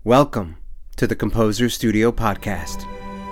Welcome to the Composer Studio Podcast.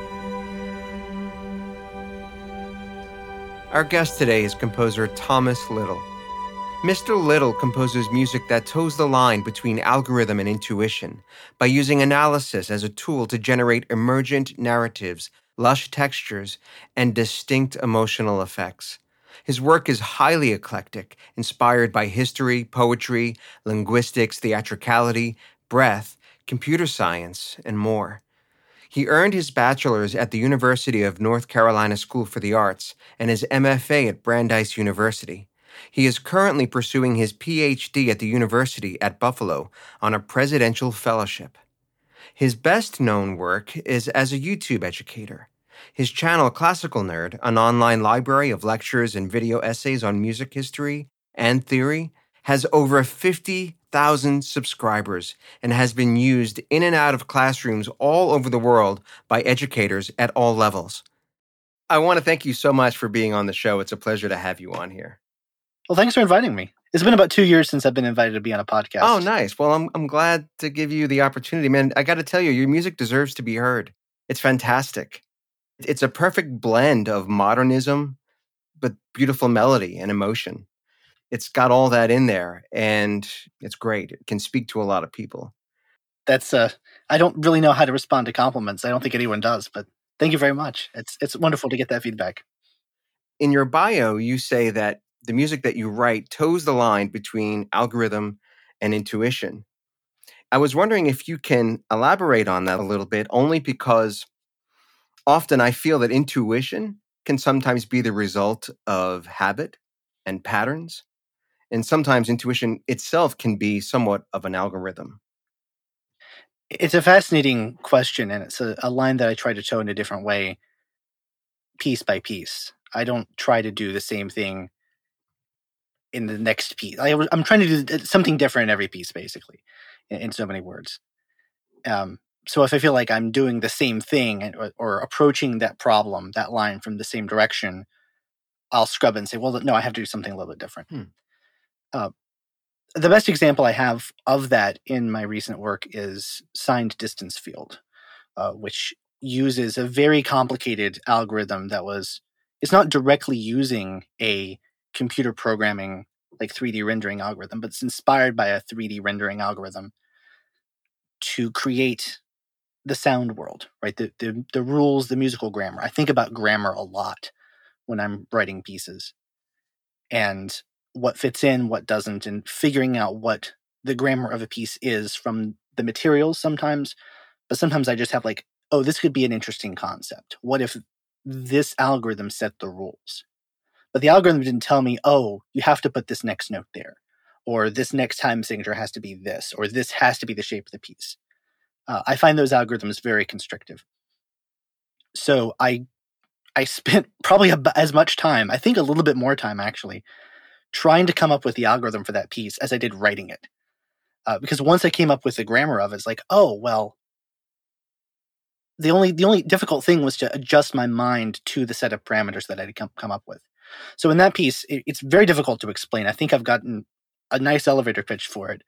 Our guest today is composer Thomas Little. Mr. Little composes music that toes the line between algorithm and intuition by using analysis as a tool to generate emergent narratives, lush textures, and distinct emotional effects. His work is highly eclectic, inspired by history, poetry, linguistics, theatricality, breath, computer science, and more. He earned his bachelor's at the University of North Carolina School for the Arts and his MFA at Brandeis University. He is currently pursuing his PhD at the University at Buffalo on a presidential fellowship. His best-known work is as a YouTube educator. His channel, Classical Nerd, an online library of lectures and video essays on music history and theory, has over 50,000 subscribers and has been used in and out of classrooms all over the world by educators at all levels. I want to thank you so much for being on the show. It's a pleasure to have you on here. Well, thanks for inviting me. It's been about 2 years since I've been invited to be on a podcast. Oh, nice. Well, I'm glad to give you the opportunity, man. I got to tell you, your music deserves to be heard. It's fantastic. It's a perfect blend of modernism, but beautiful melody and emotion. It's got all that in there, and it's great. It can speak to a lot of people. That's I don't really know how to respond to compliments. I don't think anyone does, but thank you very much. It's wonderful to get that feedback. In your bio, you say that the music that you write toes the line between algorithm and intuition. I was wondering if you can elaborate on that a little bit, only because often I feel that intuition can sometimes be the result of habit and patterns. And sometimes intuition itself can be somewhat of an algorithm. It's a fascinating question, and it's a line that I try to toe in a different way, piece by piece. I don't try to do the same thing in the next piece. I'm trying to do something different in every piece, basically, in so many words. So if I feel like I'm doing the same thing or approaching that problem, that line from the same direction, I'll scrub it and say, well, no, I have to do something a little bit different. The best example I have of that in my recent work is Signed Distance Field, which uses a very complicated algorithm it's not directly using a computer programming like 3D rendering algorithm, but it's inspired by a 3D rendering algorithm to create the sound world, right? The rules, the musical grammar. I think about grammar a lot when I'm writing pieces, and what fits in, what doesn't, and figuring out what the grammar of a piece is from the materials sometimes. But sometimes I just have like, oh, this could be an interesting concept. What if this algorithm set the rules? But the algorithm didn't tell me, oh, you have to put this next note there, or this next time signature has to be this, or this has to be the shape of the piece. I find those algorithms very constrictive. So I spent probably as much time, I think a little bit more time actually, trying to come up with the algorithm for that piece as I did writing it. Because once I came up with the grammar of it, it's like, oh, well, the only difficult thing was to adjust my mind to the set of parameters that I had come up with. So in that piece, it's very difficult to explain. I think I've gotten a nice elevator pitch for it.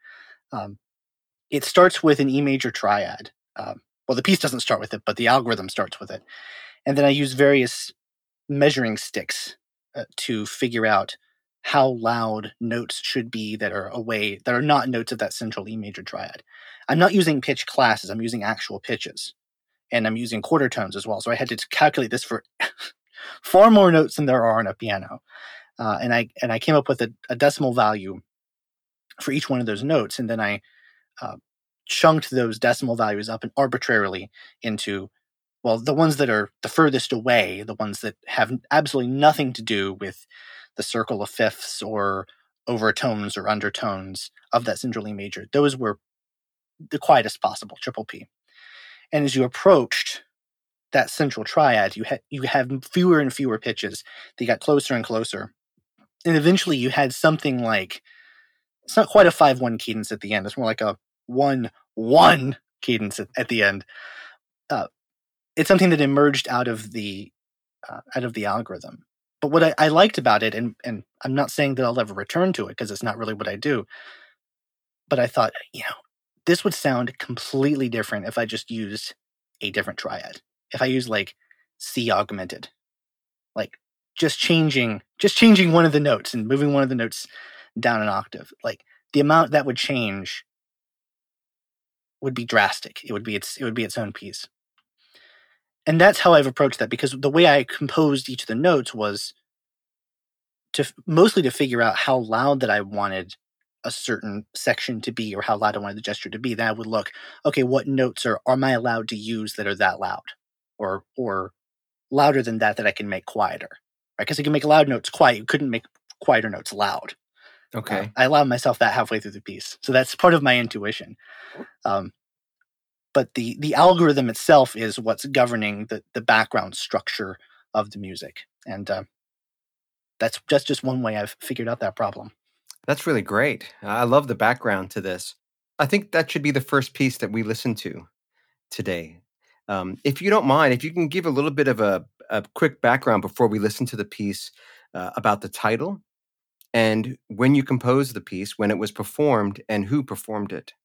It starts with an E major triad. Well, the piece doesn't start with it, but the algorithm starts with it. And then I use various measuring sticks to figure out how loud notes should be that are not notes of that central E major triad. I'm not using pitch classes. I'm using actual pitches. And I'm using quarter tones as well. So I had to calculate this for far more notes than there are on a piano. And I came up with a decimal value for each one of those notes. And then I chunked those decimal values up and arbitrarily into, well, the ones that are the furthest away, the ones that have absolutely nothing to do with the circle of fifths or overtones or undertones of that central E major. Those were the quietest possible, triple P. And as you approached that central triad, you have fewer and fewer pitches. They got closer and closer. And eventually you had something like, it's not quite a 5-1 cadence at the end. It's more like a 1-1 cadence at the end. It's something that emerged out of the algorithm. But what I liked about it, and I'm not saying that I'll ever return to it because it's not really what I do, but I thought, this would sound completely different if I just used a different triad. If I use like C augmented, like just changing one of the notes and moving one of the notes down an octave, like the amount that would change would be drastic. It would be its own piece. And that's how I've approached that, because the way I composed each of the notes was mostly to figure out how loud that I wanted a certain section to be, or how loud I wanted the gesture to be. Then I would look, okay, what notes am I allowed to use that are that loud, or louder than that I can make quieter, right? Because you can make loud notes quiet, you couldn't make quieter notes loud. Okay. I allowed myself that halfway through the piece, so that's part of my intuition. But the algorithm itself is what's governing the background structure of the music, and that's just one way I've figured out that problem. That's really great. I love the background to this. I think that should be the first piece that we listen to today. If you don't mind, if you can give a little bit of a quick background before we listen to the piece about the title and when you composed the piece, when it was performed, and who performed it.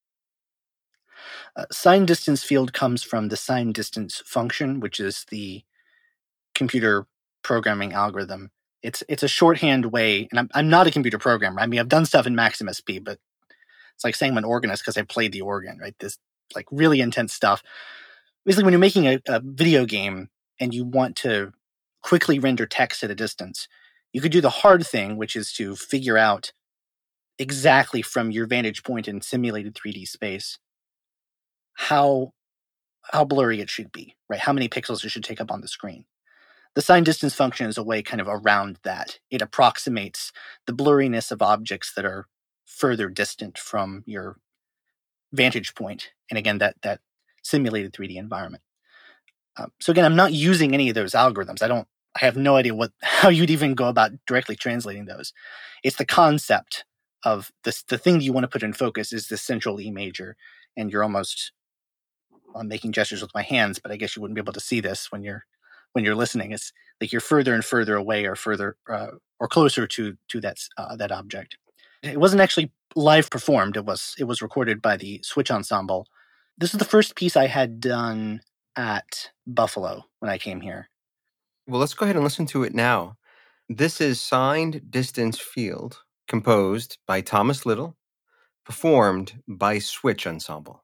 Sign distance field comes from the sign distance function, which is the computer programming algorithm. It's a shorthand way, and I'm not a computer programmer. I mean, I've done stuff in Maximus P, but it's like saying I'm an organist because I played the organ, right? This like really intense stuff. Basically, when you're making a video game and you want to quickly render text at a distance, you could do the hard thing, which is to figure out exactly from your vantage point in simulated 3D space how blurry it should be, right? How many pixels it should take up on the screen. The sign distance function is a way kind of around that. It approximates the blurriness of objects that are further distant from your vantage point. And again, that simulated 3D environment. So again, I'm not using any of those algorithms. I have no idea how you'd even go about directly translating those. It's the concept of this. The thing that you want to put in focus is the central E major, and you're almost, I'm making gestures with my hands, but I guess you wouldn't be able to see this when you're listening. It's like you're further and further away, or further or closer to that object. It wasn't actually live performed. It was recorded by the Switch Ensemble. This is the first piece I had done at Buffalo when I came here. Well, let's go ahead and listen to it now. This is Signed Distance Field, composed by Thomas Little, performed by Switch Ensemble.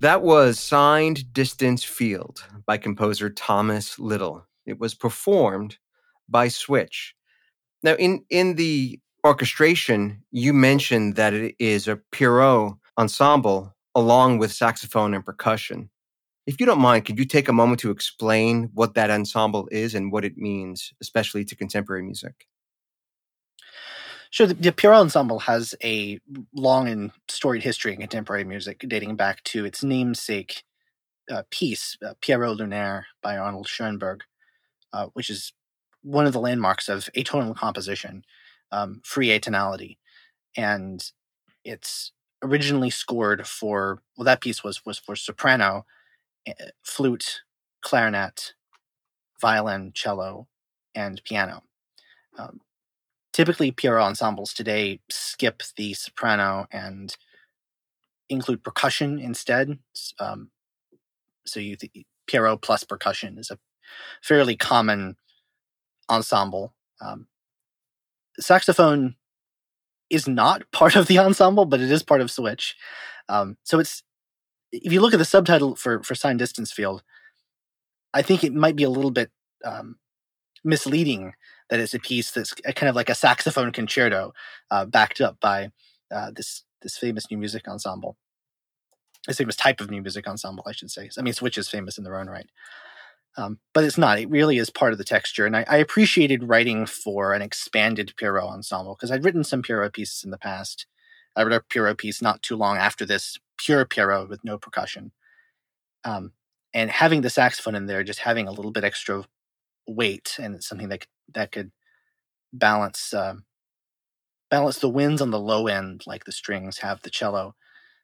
That was Signed Distance Field by composer Thomas Little. It was performed by Switch. Now, in the orchestration, you mentioned that it is a Pierrot ensemble along with saxophone and percussion. If you don't mind, could you take a moment to explain what that ensemble is and what it means, especially to contemporary music? Sure, the Pierrot Ensemble has a long and storied history in contemporary music, dating back to its namesake piece, Pierrot Lunaire by Arnold Schoenberg, which is one of the landmarks of atonal composition, free atonality. And it's originally scored for, well, that piece was for soprano, flute, clarinet, violin, cello, and piano. Typically, Pierrot ensembles today skip the soprano and include percussion instead. So Pierrot plus percussion is a fairly common ensemble. Saxophone is not part of the ensemble, but it is part of Switch. So it's, if you look at the subtitle for Signed Distance Field, I think it might be a little bit misleading that it's a piece that's kind of like a saxophone concerto, backed up by this famous new music ensemble. This famous type of new music ensemble, I should say. I mean, Switch is famous in their own right. But it's not. It really is part of the texture. And I appreciated writing for an expanded Pierrot ensemble, because I'd written some Pierrot pieces in the past. I wrote a Pierrot piece not too long after this, pure Pierrot with no percussion. And having the saxophone in there, just having a little bit extra weight, and it's something that could balance the winds on the low end, like the strings have the cello,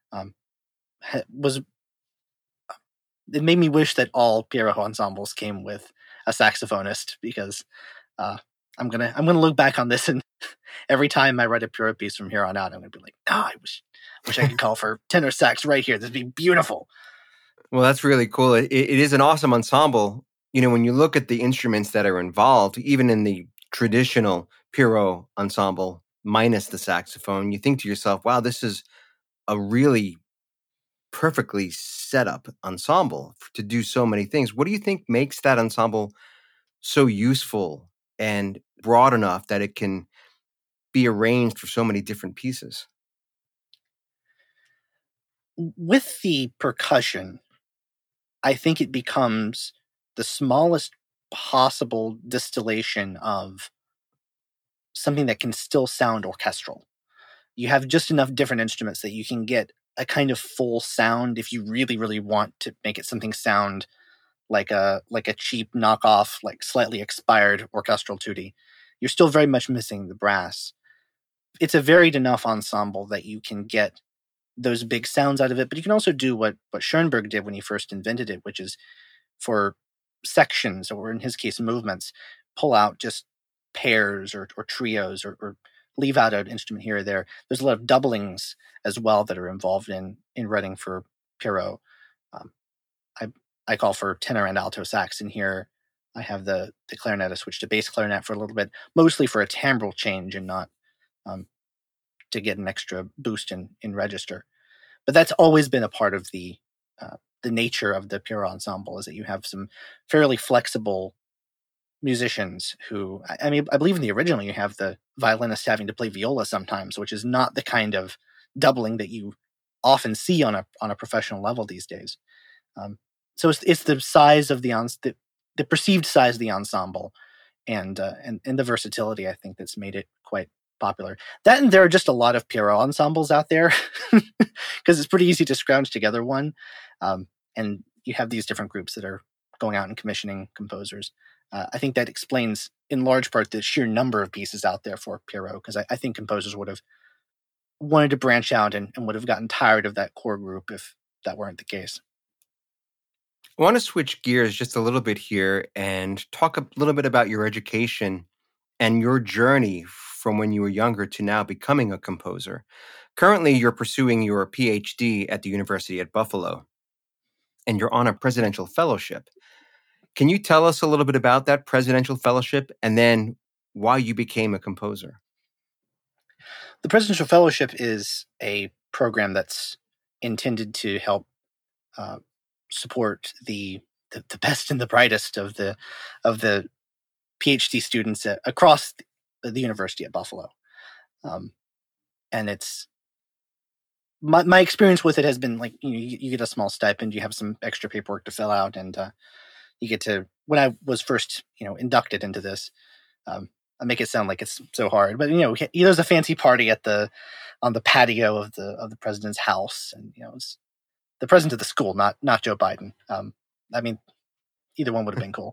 it made me wish that all Pierrot ensembles came with a saxophonist, because I'm gonna look back on this, and every time I write a Pierrot piece from here on out, I'm gonna be like, I wish I could call for tenor sax right here. That'd be beautiful. Well, that's really cool. It is an awesome ensemble. You know, when you look at the instruments that are involved, even in the traditional Pierrot ensemble, minus the saxophone, you think to yourself, wow, this is a really perfectly set up ensemble to do so many things. What do you think makes that ensemble so useful and broad enough that it can be arranged for so many different pieces? With the percussion, I think it becomes the smallest possible distillation of something that can still sound orchestral. You have just enough different instruments that you can get a kind of full sound if you really, really want to make it something sound like a cheap knockoff, like slightly expired orchestral tutti. You're still very much missing the brass. It's a varied enough ensemble that you can get those big sounds out of it, but you can also do what Schoenberg did when he first invented it, which is for sections, or in his case, movements, pull out just pairs or trios, or leave out an instrument here or there. There's a lot of doublings as well that are involved in writing for Pierrot. I call for tenor and alto sax in here. I have the clarinet. I switched to bass clarinet for a little bit, mostly for a timbral change and not to get an extra boost in register. But that's always been a part of the nature of the Pierrot ensemble, is that you have some fairly flexible musicians who, I mean, I believe in the original you have the violinist having to play viola sometimes, which is not the kind of doubling that you often see on a professional level these days. So it's the size of the perceived size of the ensemble, and the versatility, I think, that's made it quite popular. That, and there are just a lot of Pierrot ensembles out there, because it's pretty easy to scrounge together one. And you have these different groups that are going out and commissioning composers. I think that explains in large part the sheer number of pieces out there for Pierrot, because I think composers would have wanted to branch out and would have gotten tired of that core group if that weren't the case. I want to switch gears just a little bit here and talk a little bit about your education and your journey from when you were younger to now becoming a composer. Currently, you're pursuing your PhD at the University at Buffalo, and you're on a presidential fellowship. Can you tell us a little bit about that presidential fellowship and then why you became a composer? The presidential fellowship is a program that's intended to help support the best and the brightest of the PhD students across the university at Buffalo. And it's my experience with it has been like, you get a small stipend, you have some extra paperwork to fill out, and you get to, when I was first, inducted into this, I make it sound like it's so hard, but there's a fancy party on the patio of the president's house, and it's the president of the school, not Joe Biden. I mean, either one would have been cool.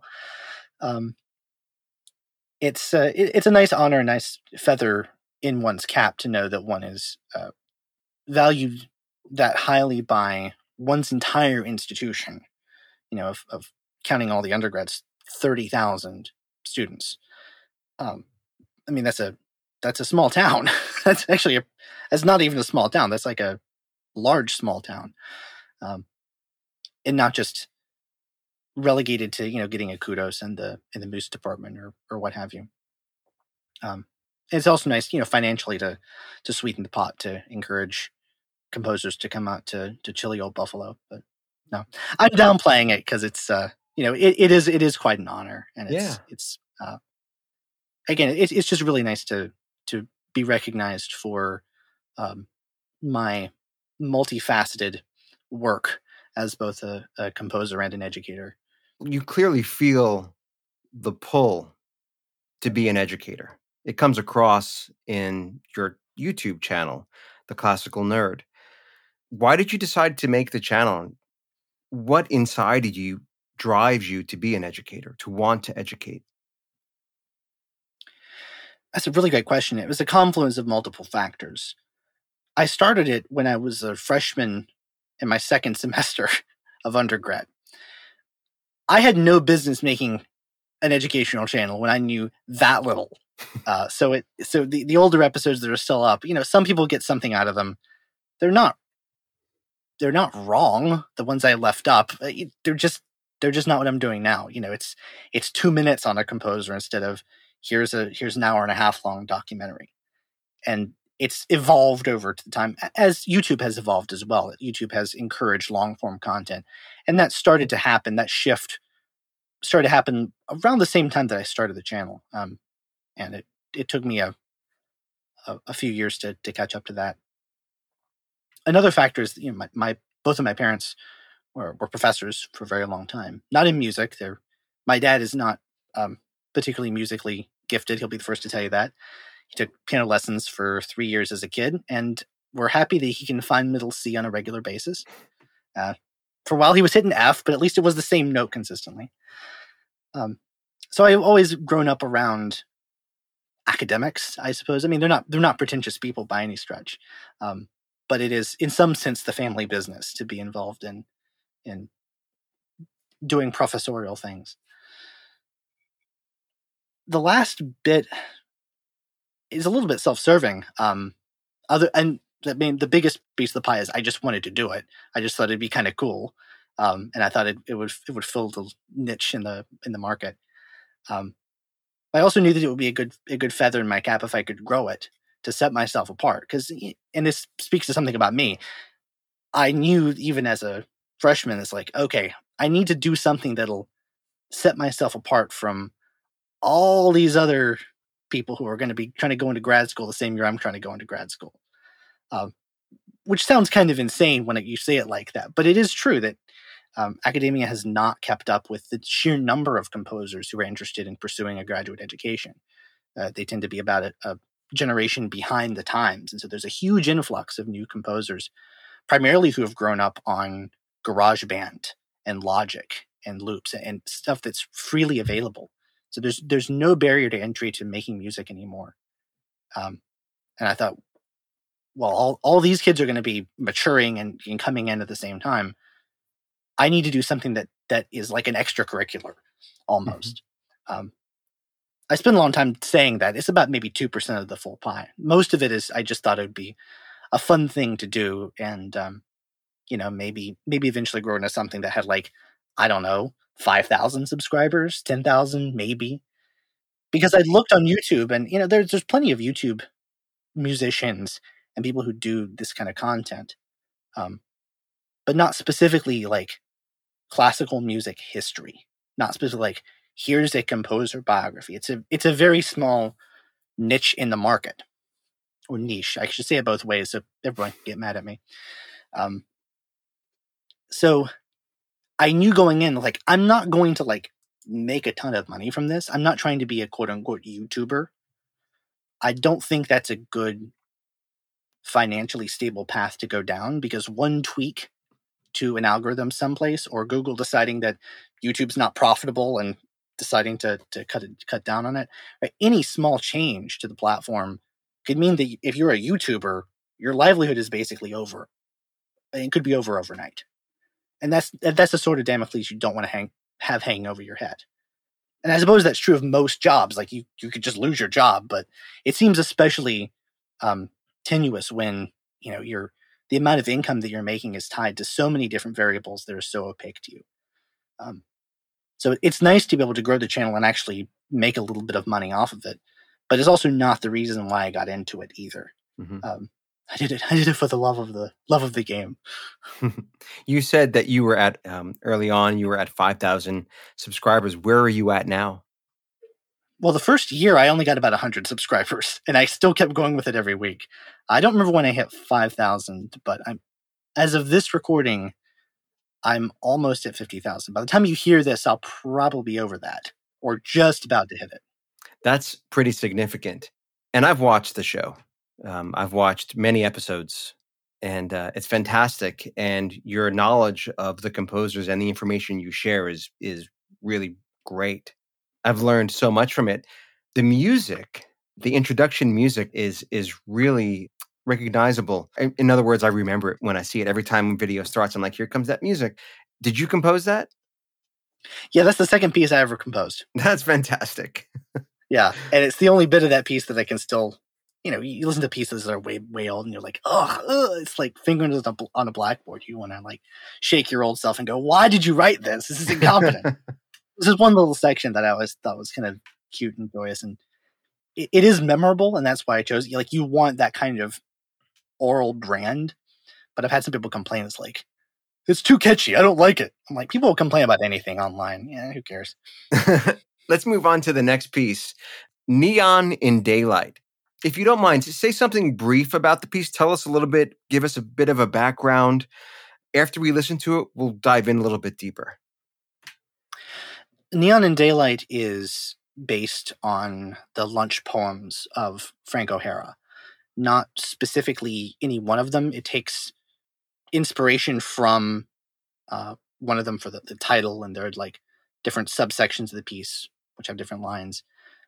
It's a nice honor, a nice feather in one's cap to know that one is valued that highly by one's entire institution. Of counting all the undergrads, 30,000 students. I mean, that's a small town. That's actually that's not even a small town. That's like a large small town, and not just relegated to getting a kudos in the music department or what have you. It's also nice, financially to sweeten the pot, to encourage composers to come out to chilly old Buffalo. But no, I'm downplaying it because it's it is quite an honor, and it's again, it's just really nice to be recognized for my multifaceted work as both a composer and an educator. You clearly feel the pull to be an educator. It comes across in your YouTube channel, The Classical Nerd. Why did you decide to make the channel? What inside of you drives you to be an educator, to want to educate? That's a really great question. It was a confluence of multiple factors. I started it when I was a freshman in my second semester of undergrad. I had no business making an educational channel when I knew that little. So the older episodes that are still up, some people get something out of them. They're not wrong. The ones I left up, they're just not what I'm doing now. It's 2 minutes on a composer instead of here's an hour and a half long documentary. And it's evolved over time as YouTube has evolved as well. YouTube has encouraged long form content, and that started to happen. That shift started to happen around the same time that I started the channel. And it took me a few years to catch up to that. Another factor is, both of my parents were professors for a very long time. Not in music. My dad is not particularly musically gifted. He'll be the first to tell you that. He took piano lessons for 3 years as a kid, and we're happy that he can find middle C on a regular basis. For a while, he was hitting F, but at least it was the same note consistently. So I've always grown up around academics, I suppose. I mean, they're not pretentious people by any stretch, but it is, in some sense, the family business to be involved in doing professorial things. The last bit is a little bit self-serving. The biggest piece of the pie is I just wanted to do it. I just thought it'd be kind of cool, and I thought it would fill the niche in the market. I also knew that it would be a good feather in my cap if I could grow it to set myself apart. Because, and this speaks to something about me, I knew even as a freshman, it's like, okay, I need to do something that'll set myself apart from all these other people who are going to be trying to go into grad school the same year I'm trying to go into grad school. Which sounds kind of insane when you say it like that, but it is true that academia has not kept up with the sheer number of composers who are interested in pursuing a graduate education. They tend to be about a generation behind the times. And so there's a huge influx of new composers, primarily who have grown up on GarageBand and Logic and loops and stuff that's freely available. So there's no barrier to entry to making music anymore. And I thought, well, all these kids are going to be maturing and coming in at the same time. I need to do something that is like an extracurricular almost. Mm-hmm. I spent a long time saying that. It's about maybe 2% of the full pie. Most of it is I just thought it would be a fun thing to do, and maybe eventually grow into something that had, like, I don't know, 5,000 subscribers, 10,000 maybe. Because I looked on YouTube, and there's plenty of YouTube musicians and people who do this kind of content. but not specifically like classical music history. Not specifically like, here's a composer biography. It's a very small niche in the market, or niche. I should say it both ways, so everyone can get mad at me. So I knew going in, like, I'm not going to like make a ton of money from this. I'm not trying to be a quote unquote YouTuber. I don't think that's a good financially stable path to go down, because one tweak to an algorithm someplace, or Google deciding that YouTube's not profitable and deciding to cut down on it, right? Any small change to the platform could mean that if you're a YouTuber, your livelihood is basically over. It could be over overnight. And that's the sort of Damocles you don't want to have hanging over your head. And I suppose that's true of most jobs. Like, you could just lose your job, but it seems especially tenuous when, you know, the amount of income that you're making is tied to so many different variables that are so opaque to you. So it's nice to be able to grow the channel and actually make a little bit of money off of it, but it's also not the reason why I got into it either. Mm-hmm. I did it for the love of the game. You said that you were at early on, you were at 5,000 subscribers. Where are you at now? Well, the first year I only got about 100 subscribers, and I still kept going with it every week. I don't remember when I hit 5,000, but as of this recording, I'm almost at 50,000. By the time you hear this, I'll probably be over that, or just about to hit it. That's pretty significant. And I've watched the show. I've watched many episodes, and it's fantastic. And your knowledge of the composers and the information you share is really great. I've learned so much from it. The music, the introduction music is really recognizable. In other words, I remember it when I see it. Every time a video starts, I'm like, here comes that music. Did you compose that? Yeah, that's the second piece I ever composed. That's fantastic. Yeah, and it's the only bit of that piece that I can still, you know, you listen to pieces that are way, way old and you're like, it's like fingernails on a blackboard. You want to like shake your old self and go, why did you write this? This is incompetent. This is one little section that I always thought was kind of cute and joyous, and it is memorable, and that's why I chose. Like, you want that kind of oral brand, but I've had some people complain. It's like, it's too catchy. I don't like it. I'm like, people will complain about anything online. Yeah, who cares? Let's move on to the next piece, Neon in Daylight. If you don't mind, say something brief about the piece. Tell us a little bit. Give us a bit of a background. After we listen to it, we'll dive in a little bit deeper. Neon in Daylight is based on the lunch poems of Frank O'Hara. Not specifically any one of them. It takes inspiration from one of them for the title, and there are like different subsections of the piece which have different lines.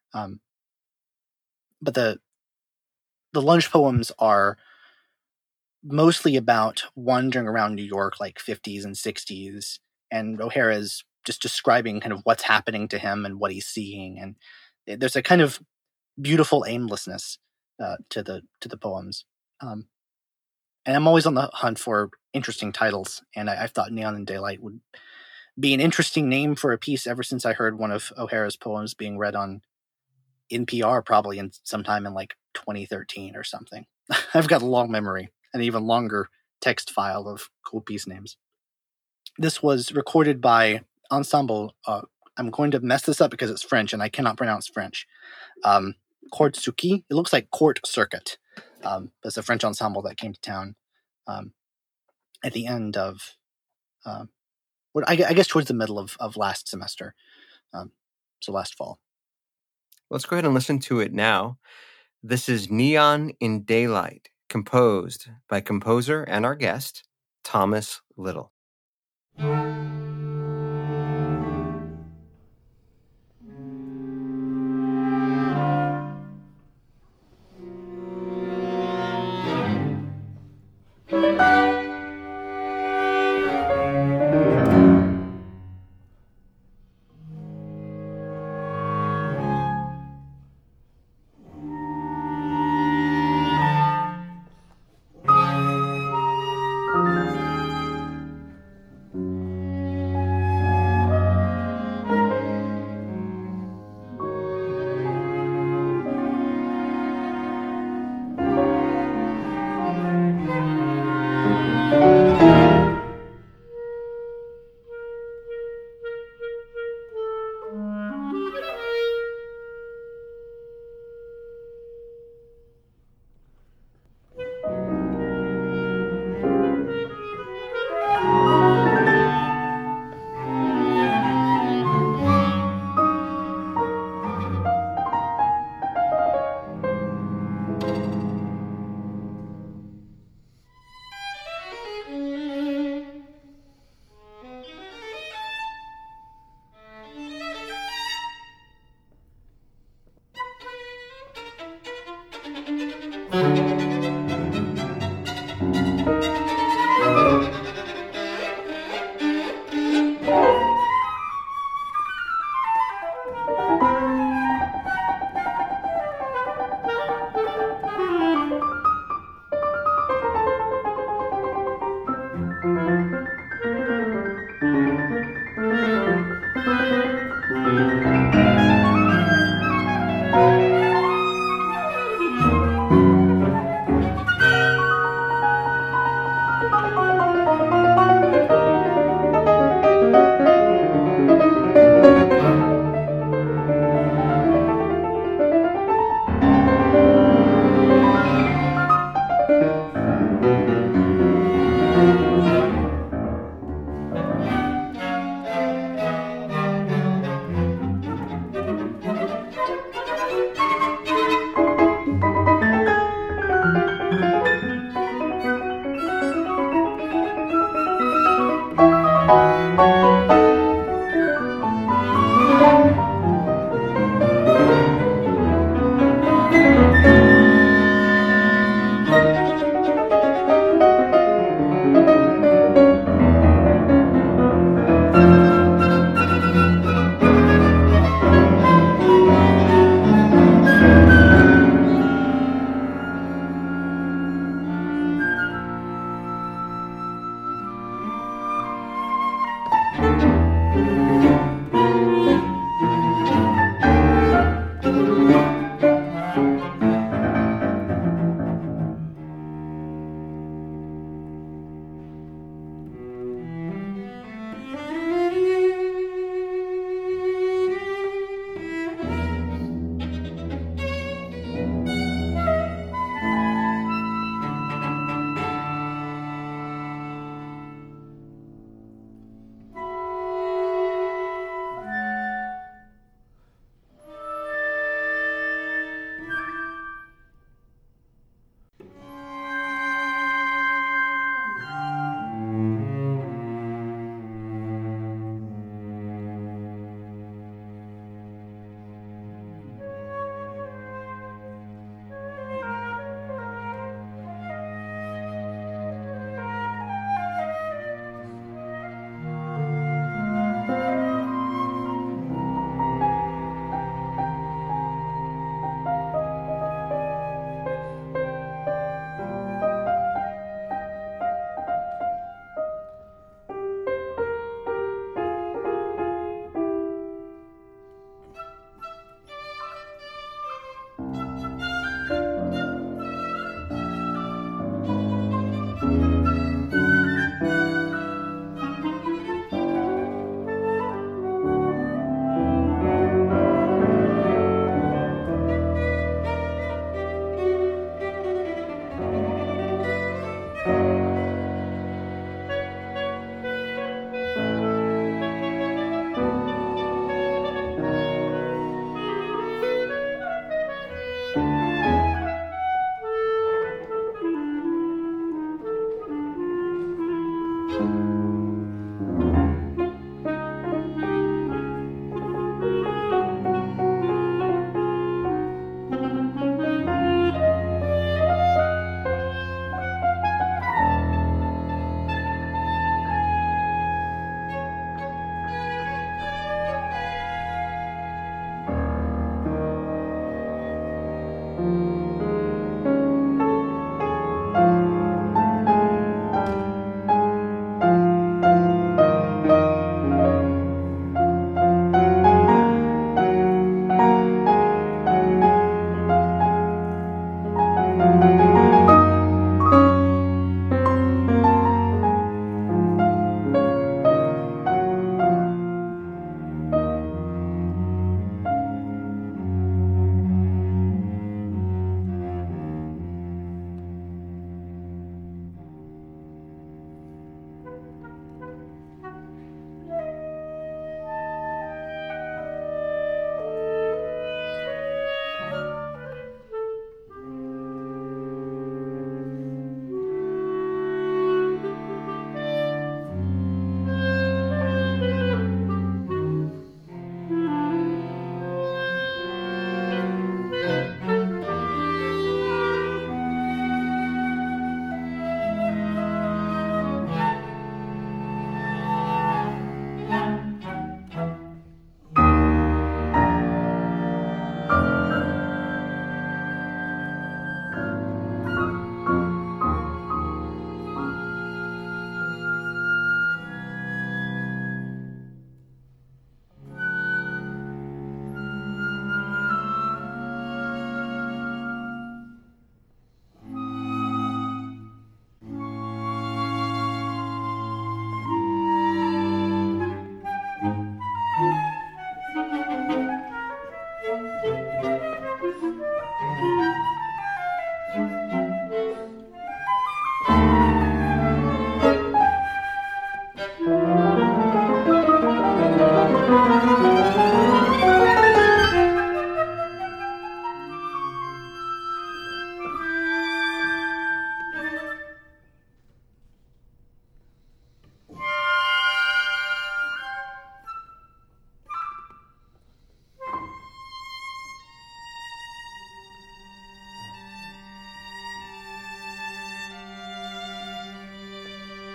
But the lunch poems are mostly about wandering around New York, like 50s and 60s, and O'Hara's just describing kind of what's happening to him and what he's seeing. And there's a kind of beautiful aimlessness to the poems. And I'm always on the hunt for interesting titles, and I thought Neon in Daylight would be an interesting name for a piece ever since I heard one of O'Hara's poems being read on NPR, probably sometime in like 2013 or something. I've got a long memory, an even longer text file of cool piece names. This was recorded by Ensemble. I'm going to mess this up because it's French and I cannot pronounce French. Court Suki. It looks like Court Circuit. It's a French ensemble that came to town at the end of, I guess towards the middle of last semester. So last fall. Let's go ahead and listen to it now. This is Neon in Daylight, composed by composer and our guest, Thomas Little.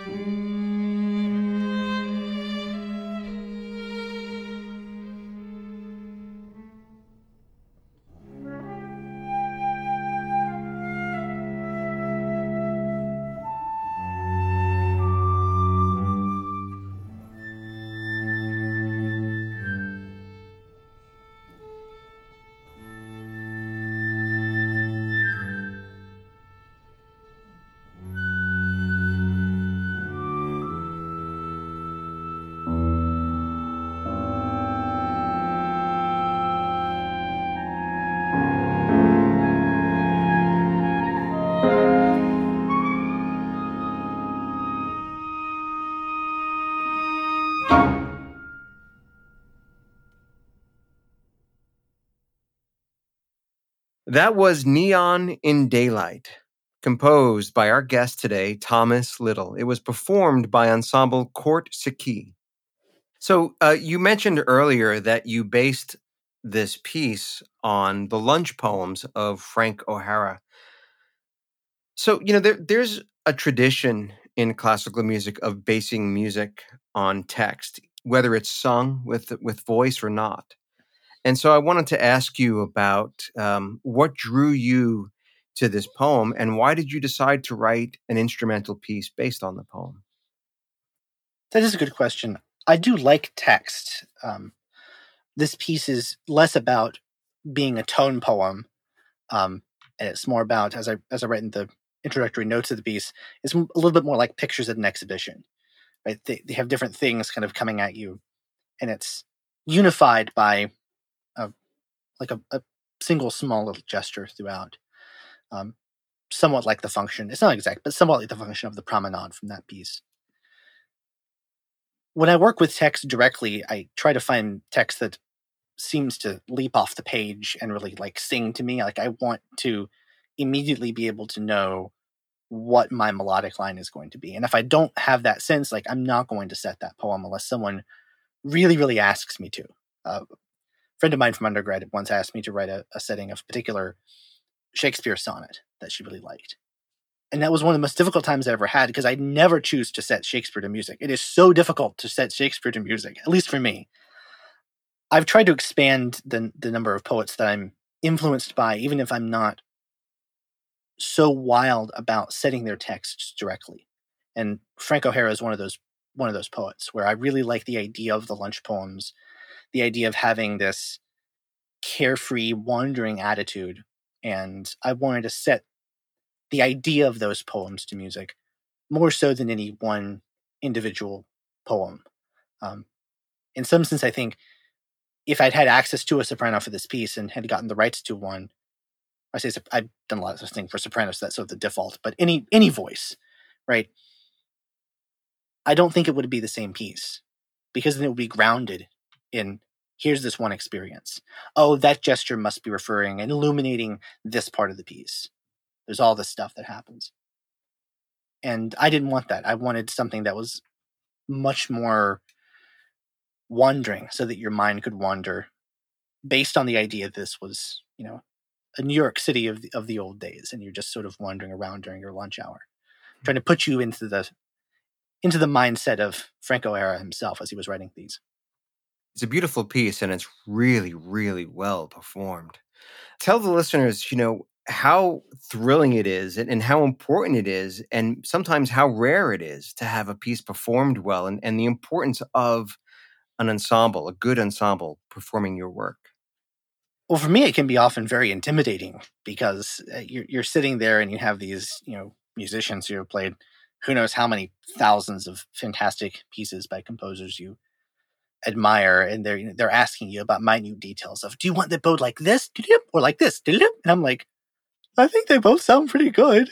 That was Neon in Daylight, composed by our guest today, Thomas Little. It was performed by Ensemble Court Saki. So you mentioned earlier that you based this piece on the lunch poems of Frank O'Hara. So, there's a tradition in classical music of basing music on text, whether it's sung with voice or not. And so I wanted to ask you about what drew you to this poem, and why did you decide to write an instrumental piece based on the poem? That is a good question. I do like text. This piece is less about being a tone poem, and it's more about, as I write in the introductory notes of the piece, it's a little bit more like pictures at an exhibition. Right? They have different things kind of coming at you, and it's unified by a single small little gesture throughout. Somewhat like the function. It's not exact, but somewhat like the function of the promenade from that piece. When I work with text directly, I try to find text that seems to leap off the page and really like sing to me. Like I want to immediately be able to know what my melodic line is going to be. And if I don't have that sense, like I'm not going to set that poem unless someone really, really asks me to. A friend of mine from undergrad once asked me to write a setting of a particular Shakespeare sonnet that she really liked. And that was one of the most difficult times I ever had because I never choose to set Shakespeare to music. It is so difficult to set Shakespeare to music, at least for me. I've tried to expand the number of poets that I'm influenced by, even if I'm not so wild about setting their texts directly. And Frank O'Hara is one of those poets where I really like the idea of the lunch poems, the idea of having this carefree, wandering attitude. And I wanted to set the idea of those poems to music more so than any one individual poem. In some sense, I think if I'd had access to a soprano for this piece and had gotten the rights to one, I've done a lot of such things for sopranos, so that's sort of the default, but any voice, right? I don't think it would be the same piece because then it would be grounded in here's this one experience. Oh, that gesture must be referring and illuminating this part of the piece. There's all this stuff that happens. And I didn't want that. I wanted something that was much more wandering so that your mind could wander based on the idea this was, a New York City of the old days. And you're just sort of wandering around during your lunch hour, trying to put you into the mindset of Frank O'Hara himself as he was writing these. It's a beautiful piece, and it's really, really well performed. Tell the listeners, how thrilling it is and how important it is, and sometimes how rare it is to have a piece performed well, and the importance of an ensemble, a good ensemble, performing your work. Well, for me, it can be often very intimidating because you're sitting there and you have these, musicians who have played who knows how many thousands of fantastic pieces by composers you admire, and they're asking you about minute details of, do you want the bow like this or like this? And I'm like, I think they both sound pretty good.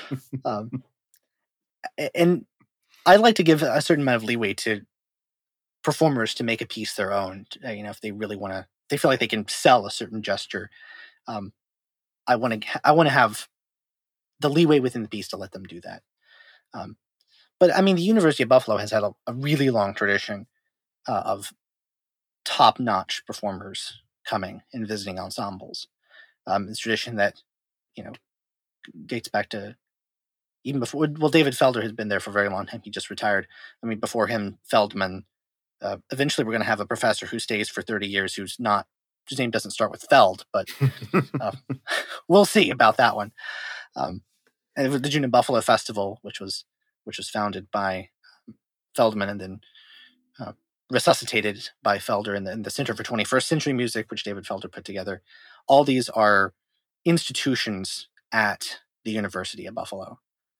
And I like to give a certain amount of leeway to performers to make a piece their own. If they really want to, they feel like they can sell a certain gesture. I want to have the leeway within the piece to let them do that. But I mean, the University of Buffalo has had a really long tradition of top-notch performers coming and visiting ensembles. It's a tradition that, dates back to even before, well, David Felder has been there for a very long time. He just retired. I mean, before him, Feldman. Eventually, we're going to have a professor who stays for 30 years whose name doesn't start with Feld, but we'll see about that one. And the June in Buffalo Festival, which was founded by Feldman and then resuscitated by Felder in the Center for 21st Century Music, which David Felder put together. All these are institutions at the University of Buffalo.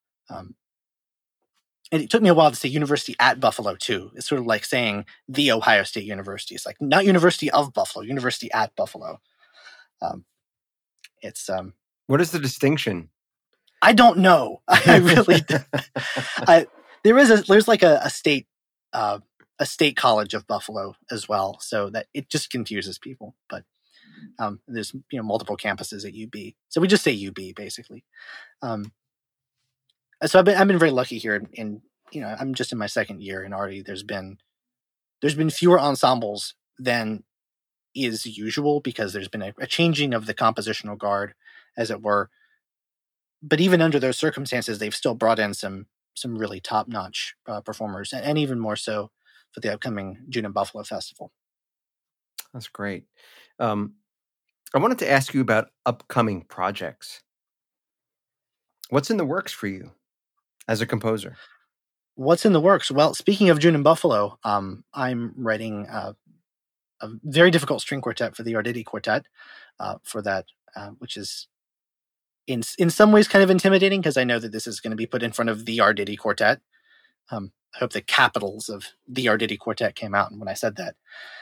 And it took me a while to say University at Buffalo, too. It's sort of like saying the Ohio State University. It's like not University of Buffalo, University at Buffalo. What is the distinction? I don't know. I really there's like a state college of Buffalo as well, so that it just confuses people. But there's multiple campuses at UB, so we just say UB basically. So I've been very lucky here, and I'm just in my second year, and already there's been fewer ensembles than is usual because there's been a changing of the compositional guard, as it were. But even under those circumstances, they've still brought in some really top-notch performers, and even more so for the upcoming June in Buffalo Festival. That's great. I wanted to ask you about upcoming projects. What's in the works for you as a composer? What's in the works? Well, speaking of June in Buffalo, I'm writing a very difficult string quartet for the Arditi Quartet for that, which is in some ways kind of intimidating because I know that this is going to be put in front of the Arditi Quartet. I hope the capitals of the Arditi Quartet came out when I said that.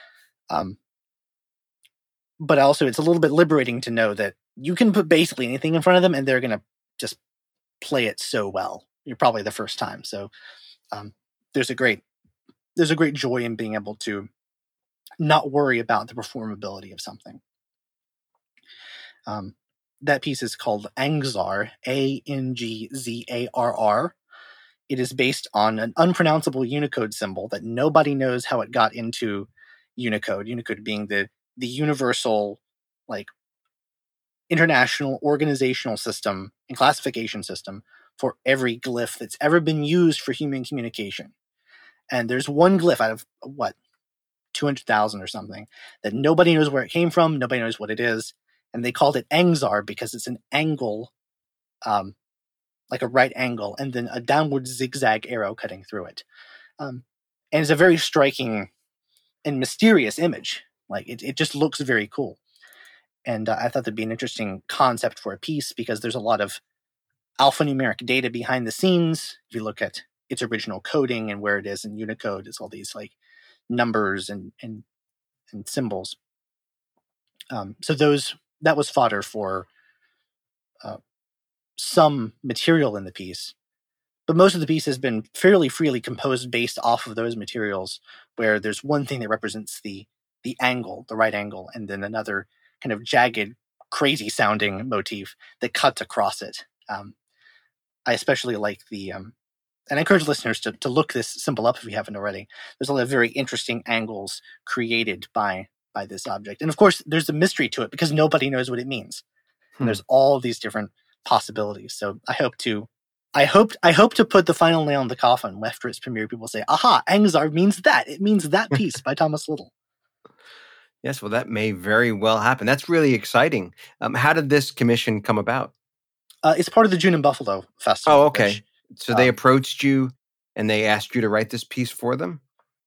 But also, it's a little bit liberating to know that you can put basically anything in front of them and they're going to just play it so well. You're probably the first time. So there's a great joy in being able to not worry about the performability of something. That piece is called Angzar, Angzarr. It is based on an unpronounceable Unicode symbol that nobody knows how it got into Unicode. Unicode being the universal, like, international organizational system and classification system for every glyph that's ever been used for human communication. And there's one glyph out of 200,000 or something that nobody knows where it came from. Nobody knows what it is. And they called it Angzar because it's an angle, like a right angle, and then a downward zigzag arrow cutting through it. And it's a very striking and mysterious image. Like it just looks very cool. And I thought that'd be an interesting concept for a piece because there's a lot of alphanumeric data behind the scenes. If you look at its original coding and where it is in Unicode, it's all these like numbers and symbols. So that was fodder for some material in the piece. But most of the piece has been fairly freely composed based off of those materials, where there's one thing that represents the angle, the right angle, and then another kind of jagged, crazy sounding motif that cuts across it. I especially like and I encourage listeners to look this symbol up if you haven't already. There's a lot of very interesting angles created by this object. And of course, there's a mystery to it because nobody knows what it means. And there's all these different possibilities. So I hope to put the final nail in the coffin after its premiere. People say, aha, Angzar means that. It means that piece by Thomas Little. Yes, well, that may very well happen. That's really exciting. How did this commission come about? It's part of the June in Buffalo Festival. Oh, okay. So they approached you and they asked you to write this piece for them?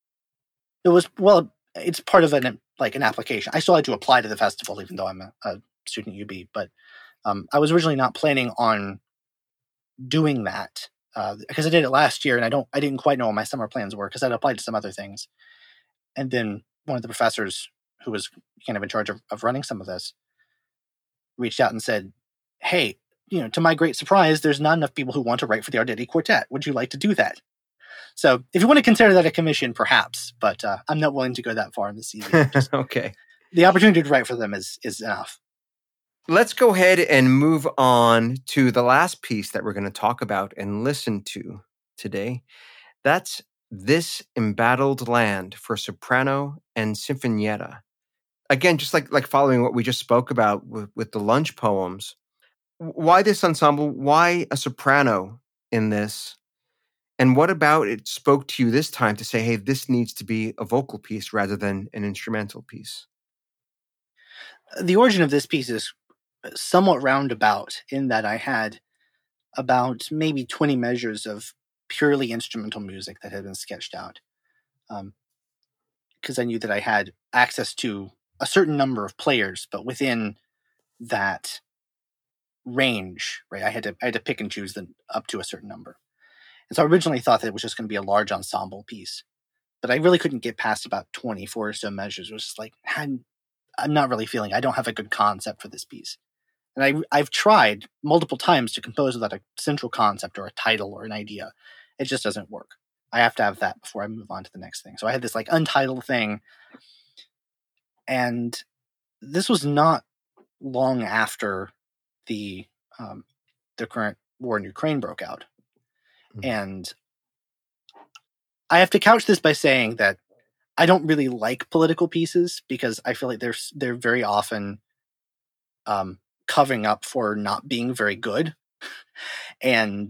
It's part of an application. I still had to apply to the festival, even though I'm a student at UB. But I was originally not planning on doing that because I did it last year, and I didn't quite know what my summer plans were because I'd applied to some other things. And then one of the professors who was kind of in charge of running some of this reached out and said, hey, to my great surprise, there's not enough people who want to write for the Arditi Quartet. Would you like to do that? So if you want to consider that a commission, perhaps, but I'm not willing to go that far in the CV. Okay. The opportunity to write for them is enough. Let's go ahead and move on to the last piece that we're going to talk about and listen to today. That's This Embattled Land for soprano and sinfonietta. Again, just like following what we just spoke about with the lunch poems, why this ensemble? Why a soprano in this? And what about it spoke to you this time to say, hey, this needs to be a vocal piece rather than an instrumental piece? The origin of this piece is somewhat roundabout in that I had about maybe 20 measures of purely instrumental music that had been sketched out. Because I knew that I had access to a certain number of players, but within that range, right, I had to pick and choose them up to a certain number. And so I originally thought that it was just going to be a large ensemble piece, but I really couldn't get past about 24 or so measures. It was just like, I'm not really feeling, I don't have a good concept for this piece. And I've tried multiple times to compose without a central concept or a title or an idea. It just doesn't work. I have to have that before I move on to the next thing. So I had this like untitled thing. And this was not long after the current war in Ukraine broke out. Mm-hmm. And I have to couch this by saying that I don't really like political pieces because I feel like they're very often covering up for not being very good. And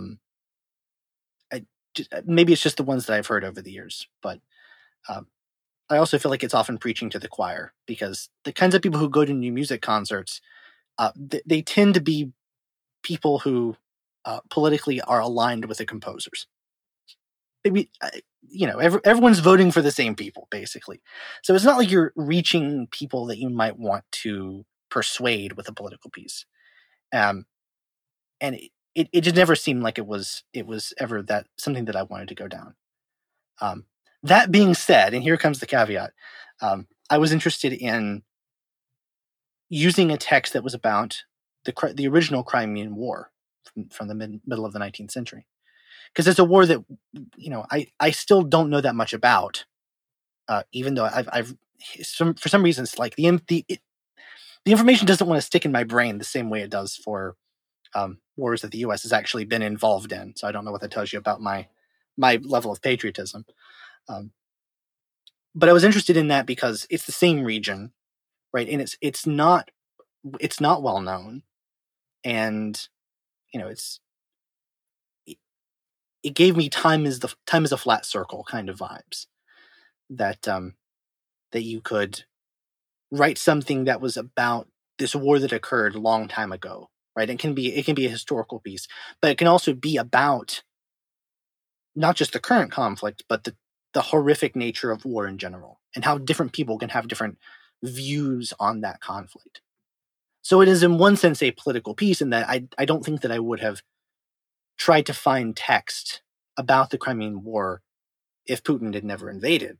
maybe it's just the ones that I've heard over the years, but I also feel like it's often preaching to the choir because the kinds of people who go to new music concerts, they tend to be people who politically are aligned with the composers. Maybe, everyone's voting for the same people, basically. So it's not like you're reaching people that you might want to persuade with a political piece. And it just never seemed like it was ever that something that I wanted to go down. That being said, and here comes the caveat, I was interested in using a text that was about the original Crimean War from the middle of the 19th century. Because it's a war that, I still don't know that much about, even though I've for some reasons, like the information doesn't want to stick in my brain the same way it does for wars that the U.S. has actually been involved in. So I don't know what that tells you about my level of patriotism. But I was interested in that because it's the same region, right? And it's not well known, and it gave me time is a flat circle kind of vibes that you could write something that was about this war that occurred a long time ago, right? It can be a historical piece, but it can also be about not just the current conflict, but the horrific nature of war in general and how different people can have different views on that conflict. So it is in one sense a political piece in that I don't think that I would have tried to find text about the Crimean War if Putin had never invaded.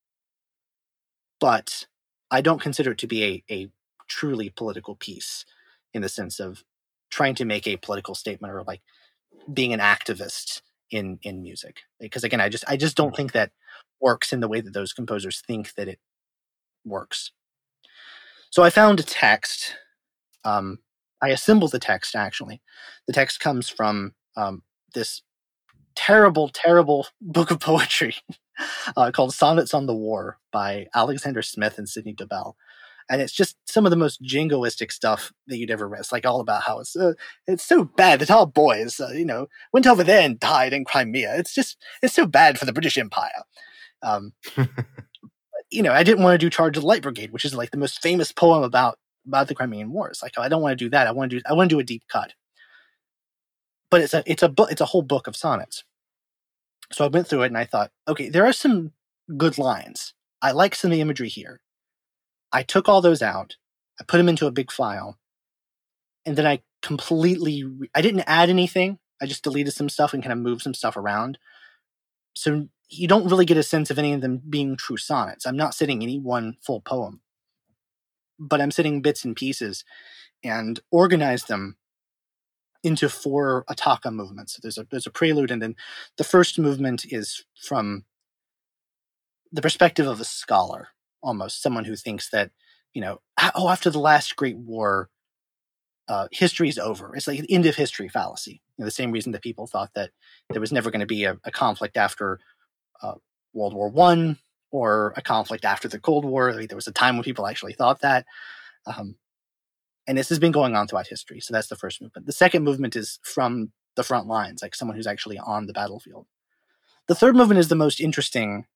But I don't consider it to be a truly political piece in the sense of trying to make a political statement or like being an activist in music. Because again, I just don't think that works in the way that those composers think that it works. So I found a text. I assembled the text, actually. The text comes from this terrible, terrible book of poetry called Sonnets on the War by Alexander Smith and Sidney Dobell. And it's just some of the most jingoistic stuff that you'd ever read. It's like all about how it's so bad that our boys, went over there and died in Crimea. It's so bad for the British Empire. I didn't want to do Charge of the Light Brigade, which is like the most famous poem about the Crimean War. It's like, I don't want to do that. I want to do a deep cut. But it's a whole book of sonnets. So I went through it and I thought, okay, there are some good lines. I like some of the imagery here. I took all those out. I put them into a big file. And then I didn't add anything. I just deleted some stuff and kind of moved some stuff around. So you don't really get a sense of any of them being true sonnets. I'm not sitting any one full poem, but I'm sitting bits and pieces and organize them into 4 attacca movements. There's a prelude, and then the first movement is from the perspective of a scholar, almost someone who thinks that, after the last great war, history is over. It's like an end of history fallacy. The same reason that people thought that there was never going to be a conflict after World War I or a conflict after the Cold War. I mean, there was a time when people actually thought that. And this has been going on throughout history. So that's the first movement. The second movement is from the front lines, like someone who's actually on the battlefield. The third movement is the most interesting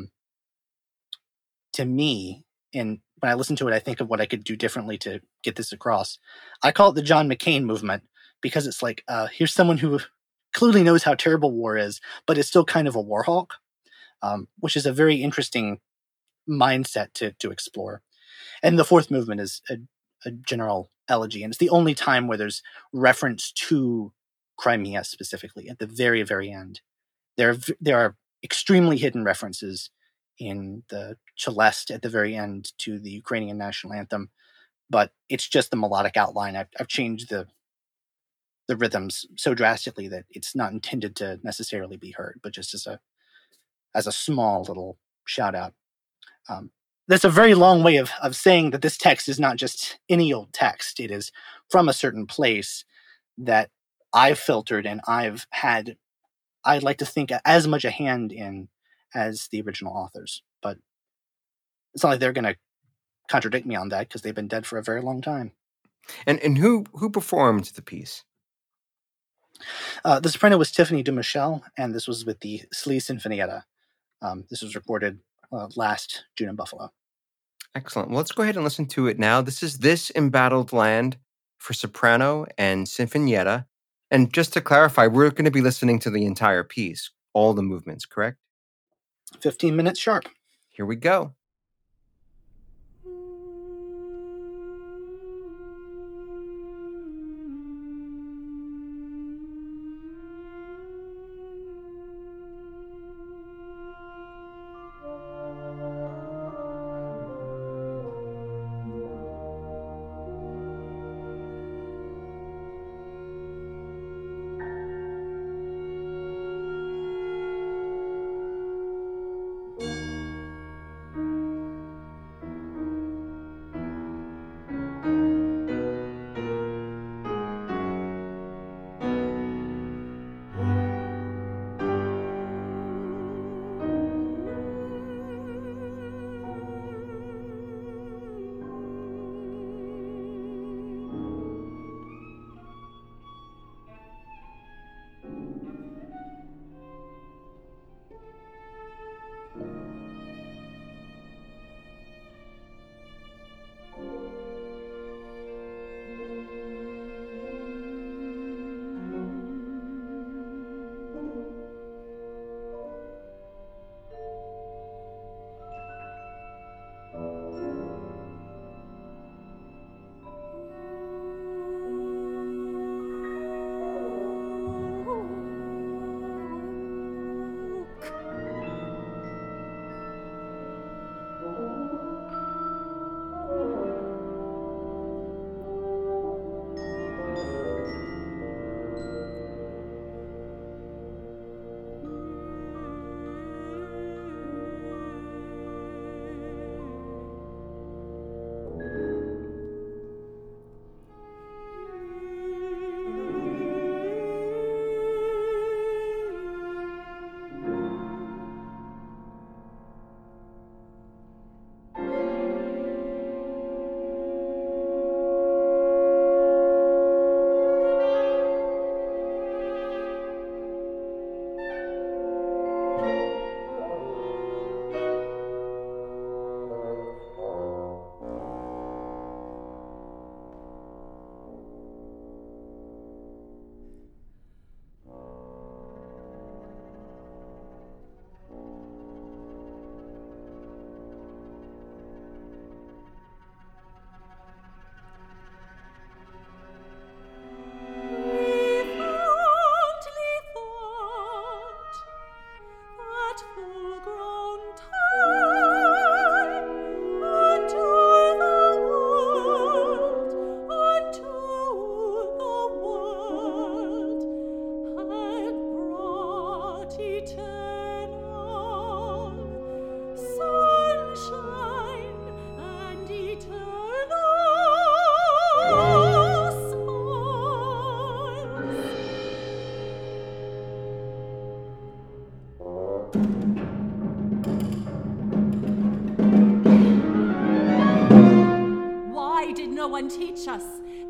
to me. And when I listen to it, I think of what I could do differently to get this across. I call it the John McCain movement because it's like, here's someone who clearly knows how terrible war is, but is still kind of a war hawk, which is a very interesting mindset to explore. And the fourth movement is a general elegy, and it's the only time where there's reference to Crimea specifically at the very, very end. There are extremely hidden references in the Celeste at the very end to the Ukrainian national anthem, but it's just the melodic outline. I've changed the rhythms so drastically that it's not intended to necessarily be heard, but just as a small little shout out. That's a very long way of saying that this text is not just any old text. It is from a certain place that I've filtered and I'd like to think as much a hand in as the original authors. But it's not like they're going to contradict me on that because they've been dead for a very long time. And who performed the piece? The soprano was Tiffany DeMichel, and this was with the Slee Sinfonietta. This was recorded last June in Buffalo. Excellent. Well, let's go ahead and listen to it now. This is This Embattled Land for soprano and sinfonietta. And just to clarify, we're going to be listening to the entire piece, all the movements, correct? 15 minutes sharp. Here we go.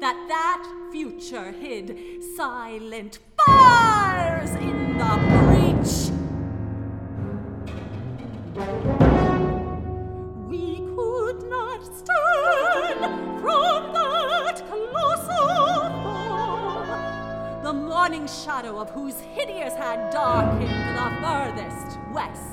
that future hid silent fires in the breach. We could not stand from that colossal foe, the morning shadow of whose hideous hand darkened the furthest west.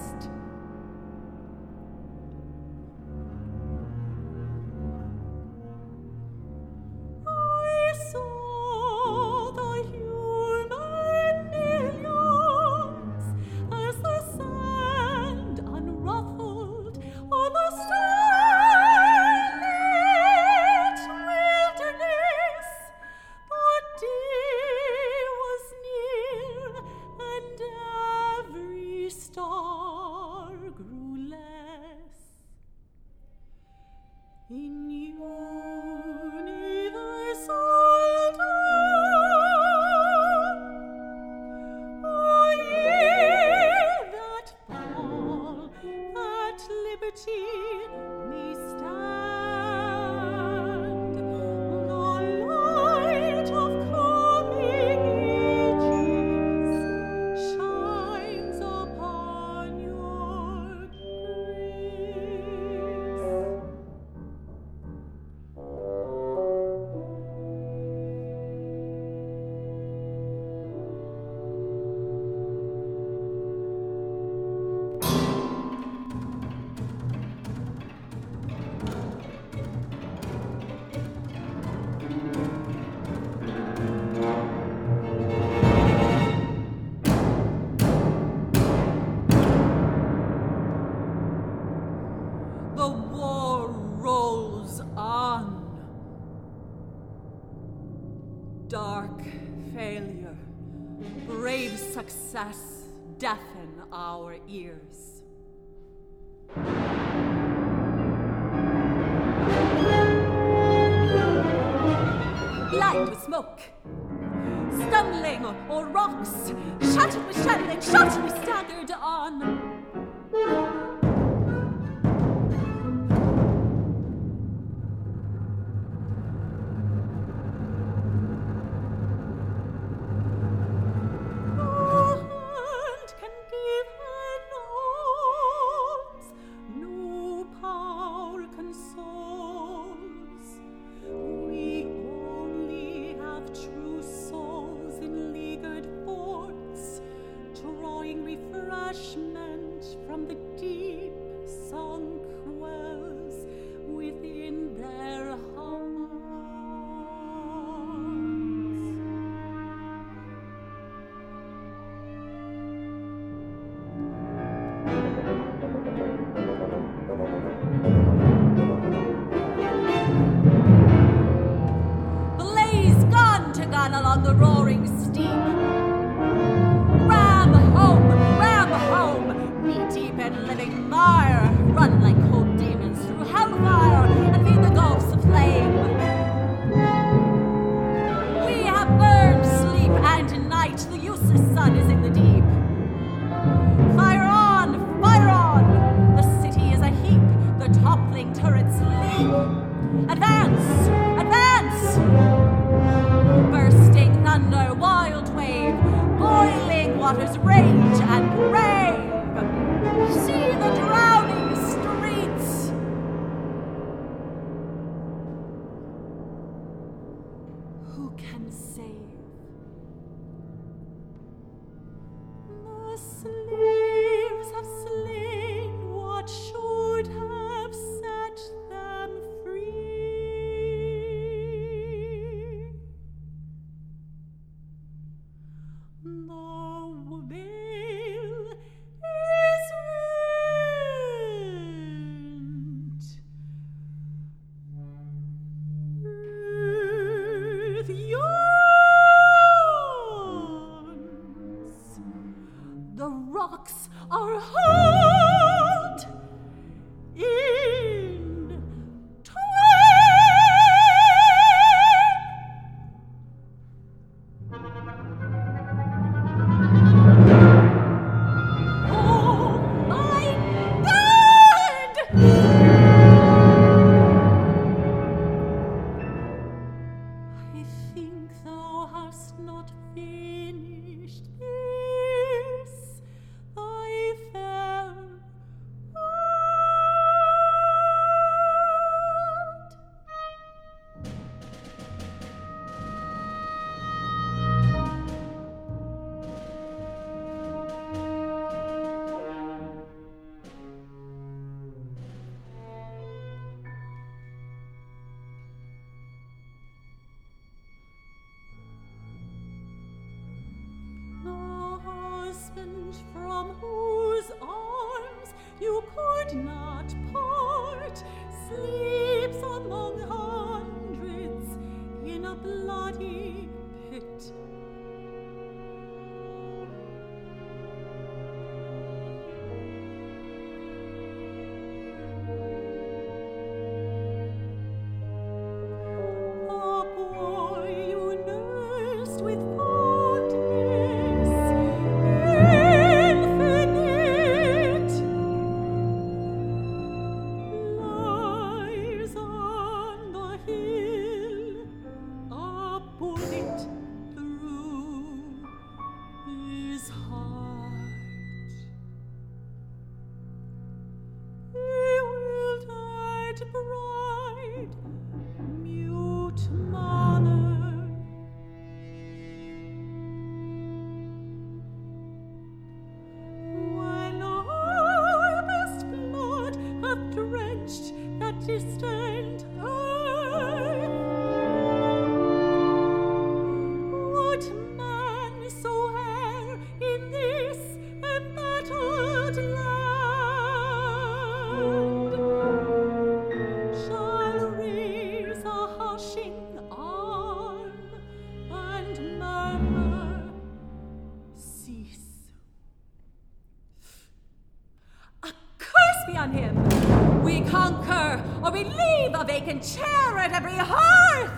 Dark failure, brave success deafen our ears. Blind with smoke, stumbling o'er rocks, shattered with shelling, shot we staggered on. From the deep sunk wells within their hearts. Blaze gun to gun along the roaring steep. Living mire, run like cold demons through hellfire and feed the gulfs of flame. We have burned sleep and night, the useless sun is in the deep. Fire on, the city is a heap, the toppling turrets leap. Advance, advance! Bursting thunder, wild wave, boiling waters rage and rave. See the drowning streets! Who can save? The slaves have slain what should have set them free. The veil is rent. Earth yawns. The rocks are hurled in distant earth. What man soe'er in this embattled land shall raise a hushing arm and murmur, cease. A curse be on him! We conquer, or we leave a vacant chair at every hearth!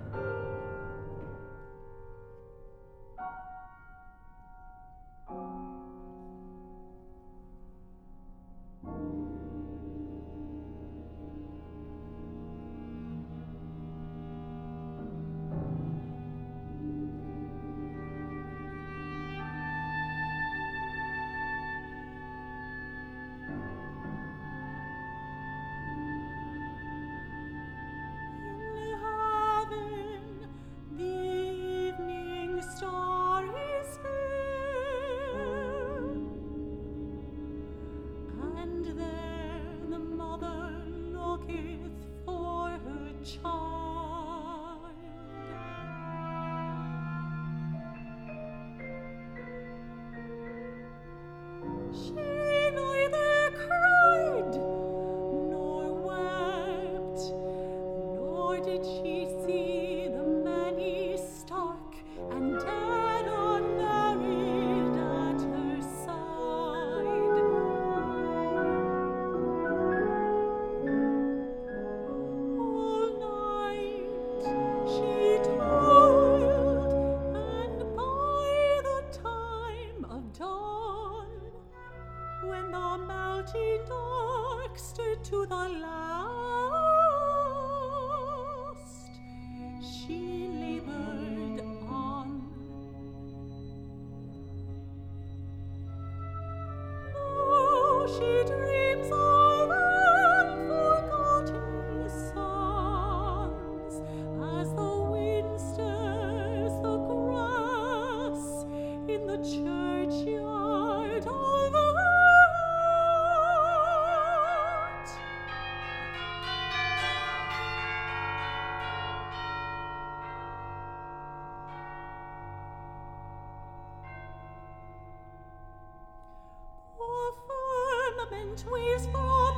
Waves from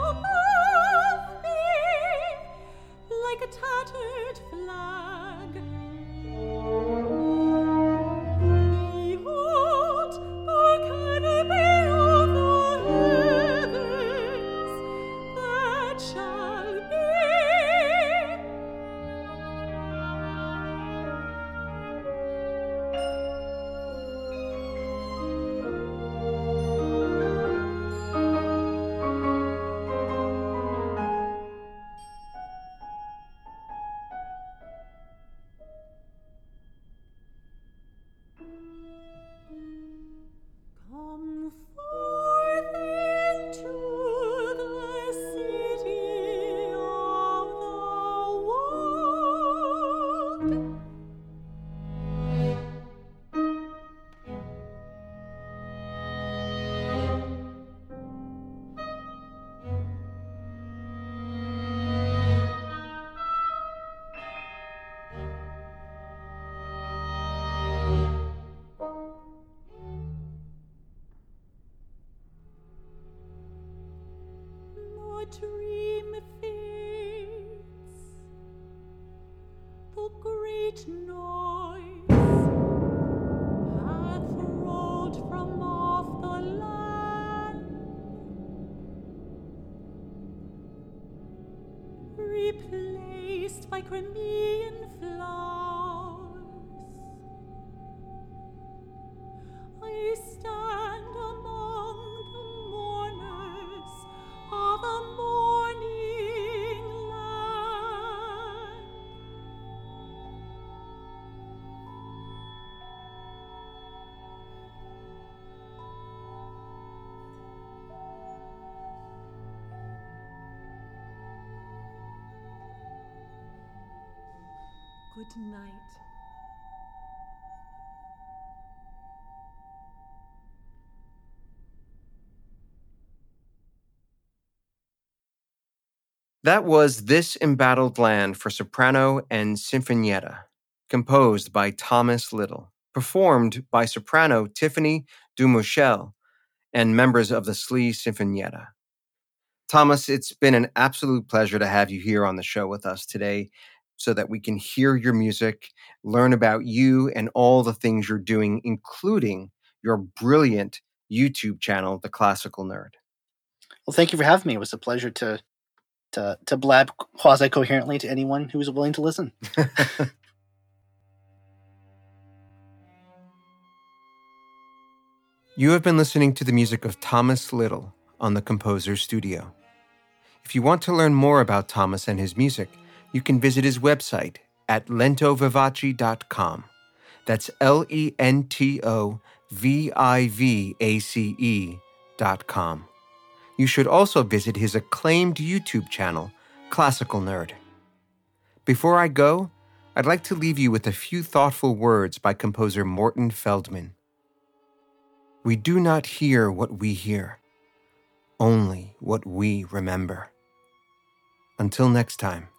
above me like a tattered flag. Behold, the canopy of the heavens that shall be. Come forth into the city of the world. The dream fades, the great noise hath rolled from off the land, replaced by Crimean flowers. I stand among the mourners of a morning land. Good night. That was This Embattled Land for soprano and sinfonietta, composed by Thomas Little, performed by soprano Tiffany Dumichel and members of the Slee Sinfonietta. Thomas, it's been an absolute pleasure to have you here on the show with us today so that we can hear your music, learn about you and all the things you're doing, including your brilliant YouTube channel, The Classical Nerd. Well, thank you for having me. It was a pleasure to blab quasi-coherently to anyone who was willing to listen. You have been listening to the music of Thomas Little on the Composer Studio. If you want to learn more about Thomas and his music, you can visit his website at lentovivace.com. That's lentovivace.com. You should also visit his acclaimed YouTube channel, Classical Nerd. Before I go, I'd like to leave you with a few thoughtful words by composer Morton Feldman. We do not hear what we hear, only what we remember. Until next time.